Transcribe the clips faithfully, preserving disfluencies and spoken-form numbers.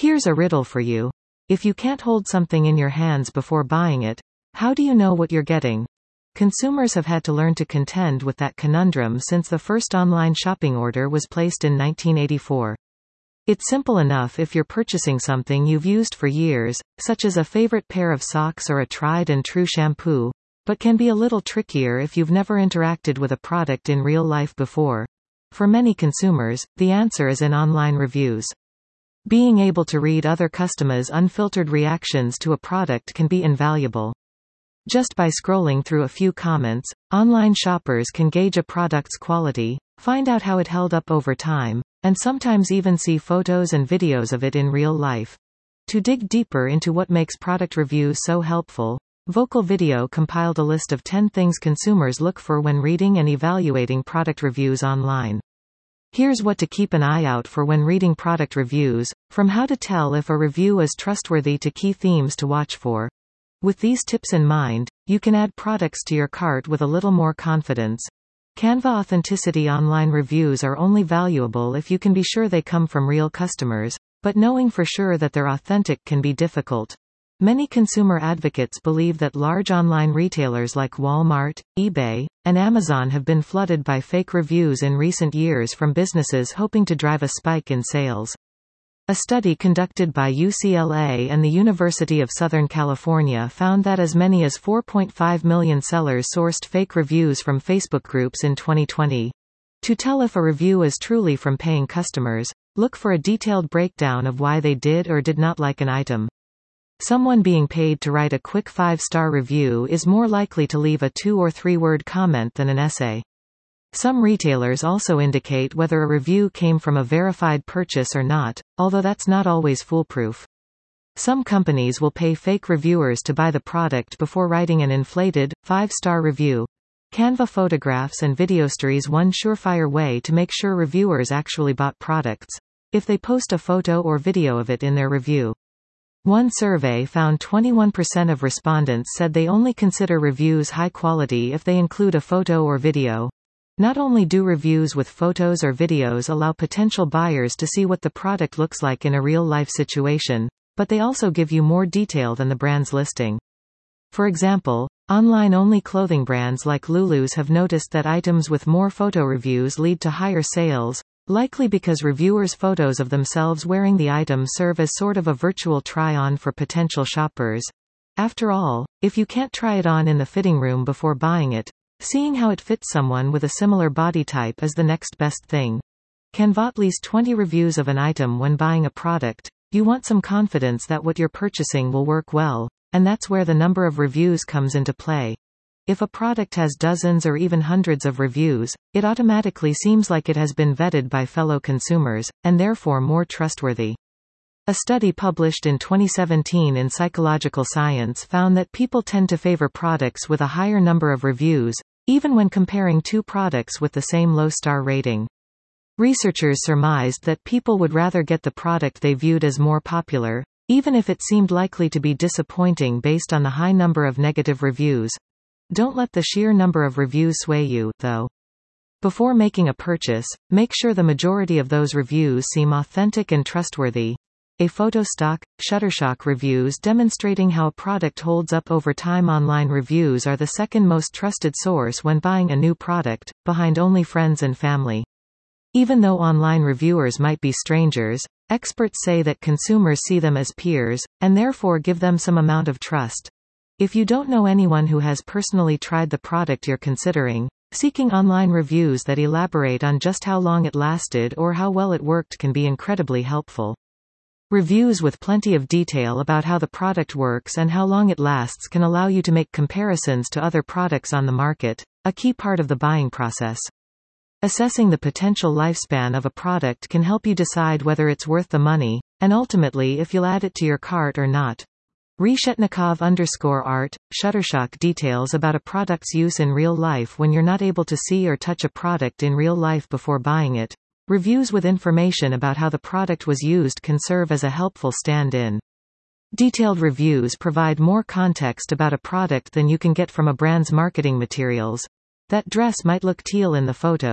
Here's a riddle for you. If you can't hold something in your hands before buying it, how do you know what you're getting? Consumers have had to learn to contend with that conundrum since the first online shopping order was placed in nineteen eighty-four. It's simple enough if you're purchasing something you've used for years, such as a favorite pair of socks or a tried-and-true shampoo, but can be a little trickier if you've never interacted with a product in real life before. For many consumers, the answer is in online reviews. Being able to read other customers' unfiltered reactions to a product can be invaluable. Just by scrolling through a few comments, online shoppers can gauge a product's quality, find out how it held up over time, and sometimes even see photos and videos of it in real life. To dig deeper into what makes product reviews so helpful, Vocal Video compiled a list of ten things consumers look for when reading and evaluating product reviews online. Here's what to keep an eye out for when reading product reviews, from how to tell if a review is trustworthy to key themes to watch for. With these tips in mind, you can add products to your cart with a little more confidence. Canva Authenticity online reviews are only valuable if you can be sure they come from real customers, but knowing for sure that they're authentic can be difficult. Many consumer advocates believe that large online retailers like Walmart, eBay, and Amazon have been flooded by fake reviews in recent years from businesses hoping to drive a spike in sales. A study conducted by U C L A and the University of Southern California found that as many as four point five million sellers sourced fake reviews from Facebook groups in twenty twenty. To tell if a review is truly from paying customers, look for a detailed breakdown of why they did or did not like an item. Someone being paid to write a quick five-star review is more likely to leave a two- or three-word comment than an essay. Some retailers also indicate whether a review came from a verified purchase or not, although that's not always foolproof. Some companies will pay fake reviewers to buy the product before writing an inflated, five-star review. Canva Photographs and Videostory's one surefire way to make sure reviewers actually bought products, if they post a photo or video of it in their review. One survey found twenty-one percent of respondents said they only consider reviews high quality if they include a photo or video. Not only do reviews with photos or videos allow potential buyers to see what the product looks like in a real-life situation, but they also give you more detail than the brand's listing. For example, online-only clothing brands like Lulu's have noticed that items with more photo reviews lead to higher sales, likely because reviewers' photos of themselves wearing the item serve as sort of a virtual try-on for potential shoppers. After all, if you can't try it on in the fitting room before buying it, seeing how it fits someone with a similar body type is the next best thing. Canva at least twenty reviews of an item when buying a product. You want some confidence that what you're purchasing will work well, and that's where the number of reviews comes into play. If a product has dozens or even hundreds of reviews, it automatically seems like it has been vetted by fellow consumers, and therefore more trustworthy. A study published in twenty seventeen in Psychological Science found that people tend to favor products with a higher number of reviews, even when comparing two products with the same low-star rating. Researchers surmised that people would rather get the product they viewed as more popular, even if it seemed likely to be disappointing based on the high number of negative reviews. Don't let the sheer number of reviews sway you, though. Before making a purchase, make sure the majority of those reviews seem authentic and trustworthy. A Photostock, Shutterstock reviews demonstrating how a product holds up over time. Online reviews are the second most trusted source when buying a new product, behind only friends and family. Even though online reviewers might be strangers, experts say that consumers see them as peers, and therefore give them some amount of trust. If you don't know anyone who has personally tried the product you're considering, seeking online reviews that elaborate on just how long it lasted or how well it worked can be incredibly helpful. Reviews with plenty of detail about how the product works and how long it lasts can allow you to make comparisons to other products on the market, a key part of the buying process. Assessing the potential lifespan of a product can help you decide whether it's worth the money, and ultimately if you'll add it to your cart or not. Reshetnikov underscore art, Shutterstock details about a product's use in real life. When you're not able to see or touch a product in real life before buying it, reviews with information about how the product was used can serve as a helpful stand-in. Detailed reviews provide more context about a product than you can get from a brand's marketing materials. That dress might look teal in the photos,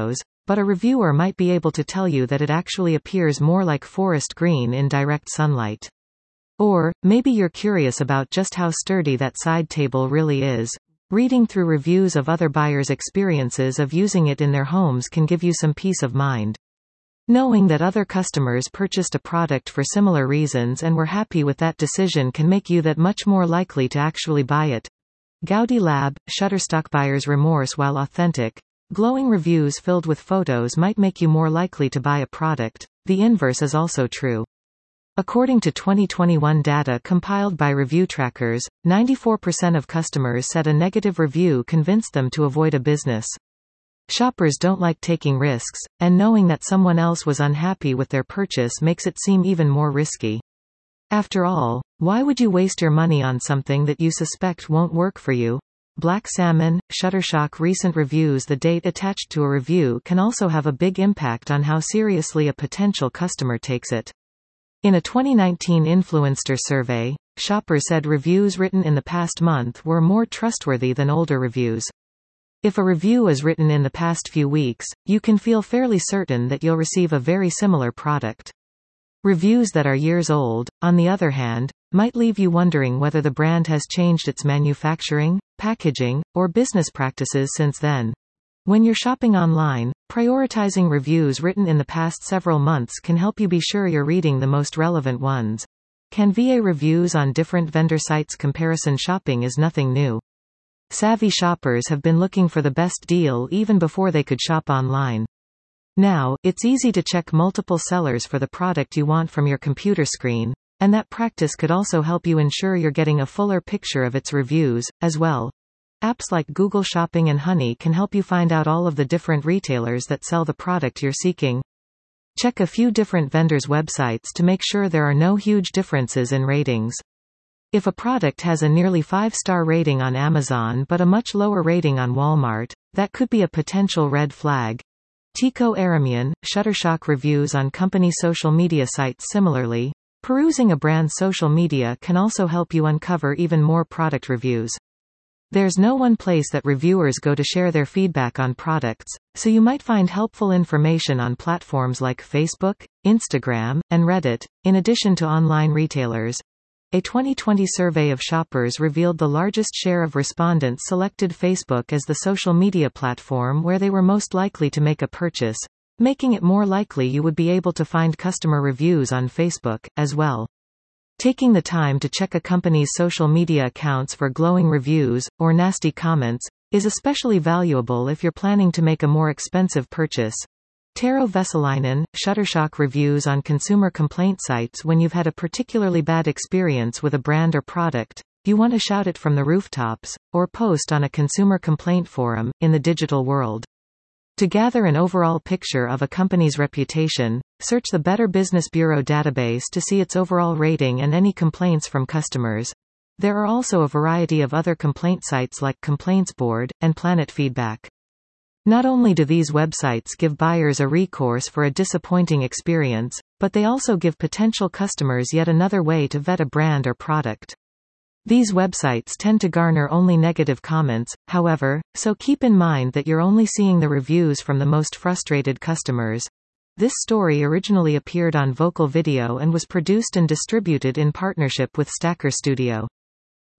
but a reviewer might be able to tell you that it actually appears more like forest green in direct sunlight. Or, maybe you're curious about just how sturdy that side table really is. Reading through reviews of other buyers' experiences of using it in their homes can give you some peace of mind. Knowing that other customers purchased a product for similar reasons and were happy with that decision can make you that much more likely to actually buy it. Gaudi Lab, Shutterstock. Buyer's remorse. While authentic, glowing reviews filled with photos might make you more likely to buy a product, the inverse is also true. According to twenty twenty-one data compiled by Review Trackers, ninety-four percent of customers said a negative review convinced them to avoid a business. Shoppers don't like taking risks, and knowing that someone else was unhappy with their purchase makes it seem even more risky. After all, why would you waste your money on something that you suspect won't work for you? Black Salmon, Shutterstock. Recent reviews. The date attached to a review can also have a big impact on how seriously a potential customer takes it. In a twenty nineteen Influencer survey, shoppers said reviews written in the past month were more trustworthy than older reviews. If a review is written in the past few weeks, you can feel fairly certain that you'll receive a very similar product. Reviews that are years old, on the other hand, might leave you wondering whether the brand has changed its manufacturing, packaging, or business practices since then. When you're shopping online, prioritizing reviews written in the past several months can help you be sure you're reading the most relevant ones. Can V A reviews on different vendor sites? Comparison shopping is nothing new. Savvy shoppers have been looking for the best deal even before they could shop online. Now, it's easy to check multiple sellers for the product you want from your computer screen, and that practice could also help you ensure you're getting a fuller picture of its reviews, as well. Apps like Google Shopping and Honey can help you find out all of the different retailers that sell the product you're seeking. Check a few different vendors' websites to make sure there are no huge differences in ratings. If a product has a nearly five-star rating on Amazon but a much lower rating on Walmart, that could be a potential red flag. Tycho Eremian, Shutterstock. Reviews on company social media sites. Similarly, perusing a brand's social media can also help you uncover even more product reviews. There's no one place that reviewers go to share their feedback on products, so you might find helpful information on platforms like Facebook, Instagram, and Reddit, in addition to online retailers. A twenty twenty survey of shoppers revealed the largest share of respondents selected Facebook as the social media platform where they were most likely to make a purchase, making it more likely you would be able to find customer reviews on Facebook, as well. Taking the time to check a company's social media accounts for glowing reviews, or nasty comments, is especially valuable if you're planning to make a more expensive purchase. Tero Vesalainen, Shutterstock. Reviews on consumer complaint sites. When you've had a particularly bad experience with a brand or product, you want to shout it from the rooftops, or post on a consumer complaint forum, in the digital world. To gather an overall picture of a company's reputation, search the Better Business Bureau database to see its overall rating and any complaints from customers. There are also a variety of other complaint sites like ComplaintsBoard, and Planet Feedback. Not only do these websites give buyers a recourse for a disappointing experience, but they also give potential customers yet another way to vet a brand or product. These websites tend to garner only negative comments, however, so keep in mind that you're only seeing the reviews from the most frustrated customers. This story originally appeared on Vocal Video and was produced and distributed in partnership with Stacker Studio.